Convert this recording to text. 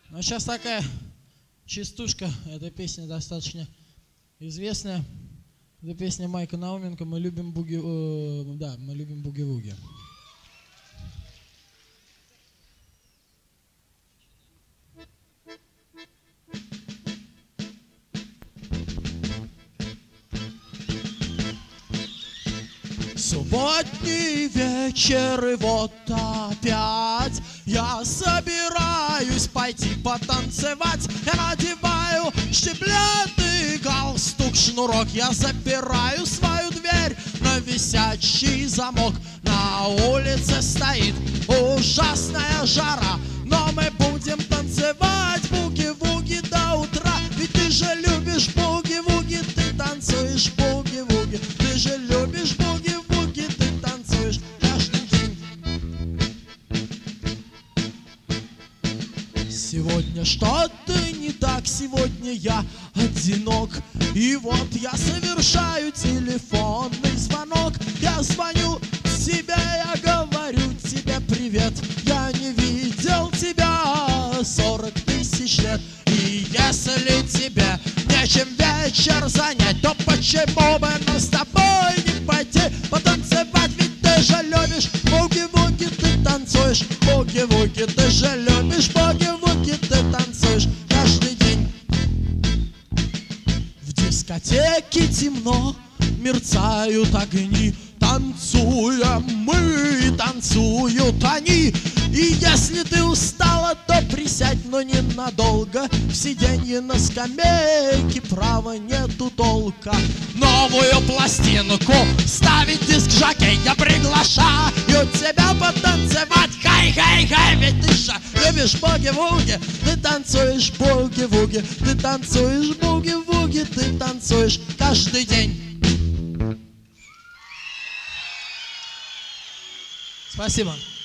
Ну, сейчас такая частушка. Эта песня достаточно известная. Это песня Майка Науменко «Мы любим буги...» Да, «Мы любим буги-вуги». Субботний вечер, и вот опять я собираюсь пойти потанцевать. Я надеваю штиблеты, галстук, шнурок. Я запираю свою дверь на висячий замок. На улице стоит ужасная жара, но мы будем танцевать буги-вуги до утра. Ведь ты же любишь буги-вуги, ты танцуешь буги-вуги. Ты же любишь буги-вуги, ты танцуешь каждый день. Сегодня что-то не так, сегодня я одинок. И вот я совершаю телефонный звонок. Я звоню тебе, я говорю тебе привет. Я не видел тебя 40 тысяч лет. И если тебе нечем вечер занять, то почему бы нам с тобой не пойти потанцевать? Ведь ты же любишь буги-вуги, ты танцуешь буги-вуги. Ты же любишь буги-вуги, ты танцуешь каждый день. В дискотеке темно, мерцают огни. Танцуем мы, и танцуют они. И если ты устала, то присядь, но ненадолго. В сиденье на скамейке права нету толка. Новую пластинку ставить диск жокей. Я приглашаю тебя потанцевать. Хай-хай-хай, ведь ты же любишь буги-вуги. Ты танцуешь буги-вуги. Ты танцуешь буги-вуги. Ты танцуешь каждый день. Спасибо.